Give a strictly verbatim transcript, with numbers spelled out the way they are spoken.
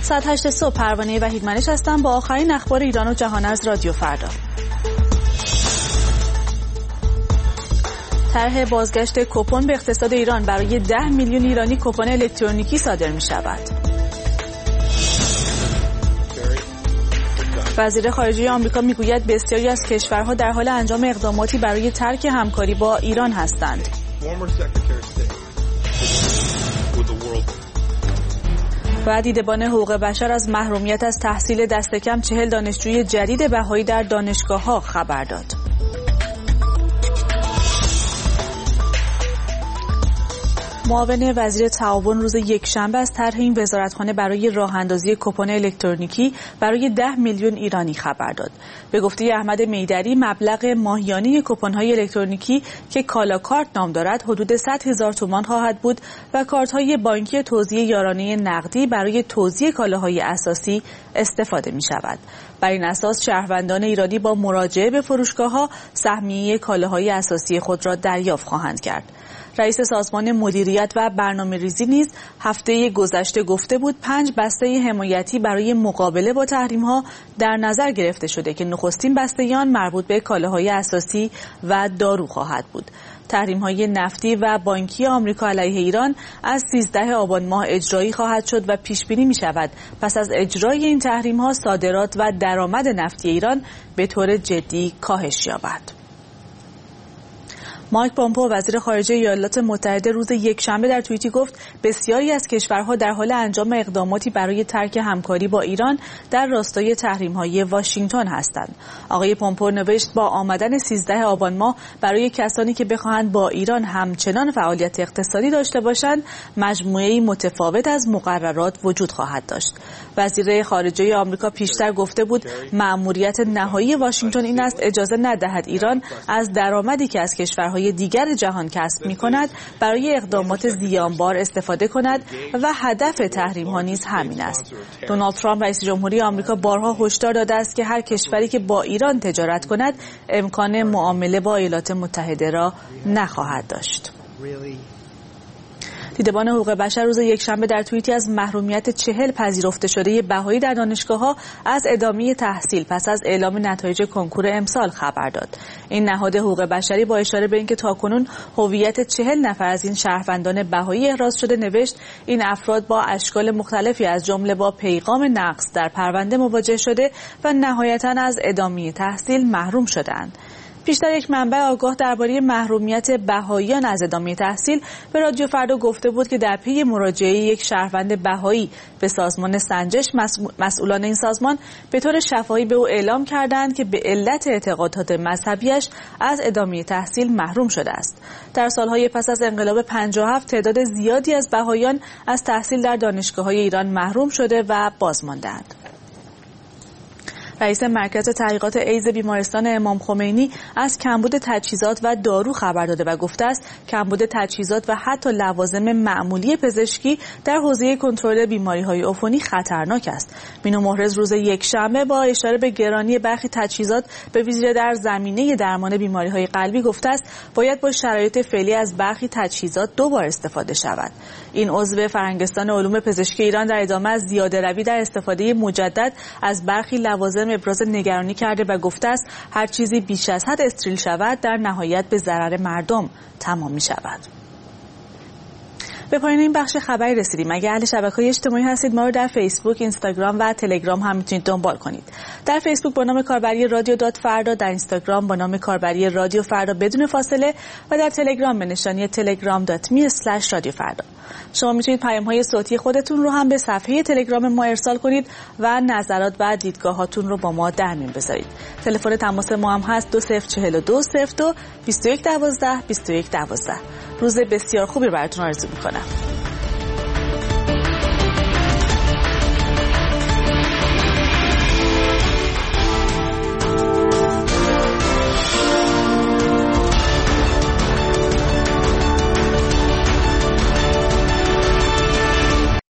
ساعت هشت صبح پروانه وحید منش هستم با آخرین اخبار ایران و جهان از رادیو فردا. طرح بازگشت کوپن به اقتصاد ایران، برای ده میلیون ایرانی کوپن الکترونیکی صادر می شود. وزیر خارجه آمریکا میگوید بسیاری از کشورها در حال انجام اقداماتی برای ترک همکاری با ایران هستند. و دیدبان حقوق بشر از محرومیت از تحصیل دست کم چهل دانشجوی جدید بهایی در دانشگاه‌ها خبر داد. معاون وزیر تعاون روز یکشنبه از طرح این وزارتخانه برای راه اندازی کوپن الکترونیکی برای ده میلیون ایرانی خبر داد. به گفته احمد میدری، مبلغ ماهیانه کوپن‌های الکترونیکی که کالا کارت نام دارد حدود صد هزار تومان خواهد بود و کارت‌های بانکی توزیع یارانه نقدی برای توزیع کالاهای اساسی استفاده می‌شود. بر این اساس شهروندان ایرانی با مراجعه به فروشگاه‌ها سهمیه کالاهای اساسی خود را دریافت خواهند کرد. رئیس سازمان مدیریت و برنامه‌ریزی نیز هفته گذشته گفته بود پنج بسته حمایتی برای مقابله با تحریم‌ها در نظر گرفته شده که نخستین بسته آن مربوط به کالاهای اساسی و دارو خواهد بود. تحریم‌های نفتی و بانکی آمریکا علیه ایران از سیزده آبان ماه اجرایی خواهد شد و پیش بینی می‌شود پس از اجرای این تحریم‌ها صادرات و درآمد نفتی ایران به طور جدی کاهش یابد. مایک پومپئو وزیر خارجه ایالات متحده روز یکشنبه در توییتی گفت بسیاری از کشورها در حال انجام اقداماتی برای ترک همکاری با ایران در راستای تحریم‌های واشنگتن هستند. آقای پومپئو نوشت با آمدن سیزده آبان ماه برای کسانی که بخواهند با ایران همچنان فعالیت اقتصادی داشته باشند مجموعه‌ای متفاوت از مقررات وجود خواهد داشت. وزیر خارجه آمریکا پیشتر گفته بود مأموریت نهایی واشنگتن این است اجازه ندهد ایران از درآمدی که از کشورهای دیگر جهان کسب می‌کند برای اقدامات زیانبار استفاده کند و هدف تحریم‌ها نیز همین است. دونالد ترامپ رئیس جمهوری آمریکا بارها هشدار داده است که هر کشوری که با ایران تجارت کند امکان معامله با ایالات متحده را نخواهد داشت. دیدبان حقوق بشر روز یکشنبه در توییتی از محرومیت چهل پذیرفته شده بهایی در دانشگاه‌ها از ادامه تحصیل پس از اعلام نتایج کنکور امسال خبر داد. این نهاد حقوق بشری با اشاره به اینکه تاکنون هویت چهل نفر از این شهروندان بهایی احراز شده نوشت این افراد با اشکال مختلفی از جمله با پیغام نقض در پرونده مواجه شده و نهایتاً از ادامه تحصیل محروم شدند. پیشتر یک منبع آگاه درباره محرومیت بهاییان از ادامه تحصیل به رادیو فردا گفته بود که در پی مراجعه یک شهروند بهایی به سازمان سنجش مسئولان این سازمان به طور شفاهی به او اعلام کردند که به علت اعتقادات مذهبیش از ادامه تحصیل محروم شده است. در سالهای پس از انقلاب پنجاه و هفت تعداد زیادی از بهاییان از تحصیل در دانشگاه‌های ایران محروم شده و بازمانده‌اند. رئیس مرکز تحقیقات ایدز بیمارستان امام خمینی از کمبود تجهیزات و دارو خبر داده و گفته است کمبود تجهیزات و حتی لوازم معمولی پزشکی در حوزه کنترل بیماری‌های عفونی خطرناک است. مینو محرز روز یکشنبه با اشاره به گرانی برخی تجهیزات به ویژه در زمینه درمان بیماری‌های قلبی گفته است باید با شرایط فعلی از برخی تجهیزات دوبار استفاده شود. این عضو فرهنگستان علوم پزشکی ایران در ادامه از زیاده‌روی در استفاده مجدد از برخی لوازم ابراز نگرانی کرده و گفته است هر چیزی بیش از حد استریل شود در نهایت به ضرر مردم تمام می شود. به پایان این بخش خبری رسیدیم. اگر اهل شبکه‌های اجتماعی هستید ما رو در فیسبوک، اینستاگرام و تلگرام هم میتونید دنبال کنید. در فیسبوک با نام کاربری رادیو دات فردا، در اینستاگرام با نام کاربری رادیو فردا بدون فاصله و در تلگرام به نشانی تلگرام دات می اسلش رادیو فردا. شما میتونید پیام‌های صوتی خودتون رو هم به صفحه تلگرام ما ارسال کنید و نظرات و دیدگاهاتون رو با ما در میون بذارید. تلفن تماس ما هم هست دو صفر چهل و دو صفر دو بیست و یک دوازده بیست و یک دوازده. روز بسیار خوبی براتون آرزو می‌کنم.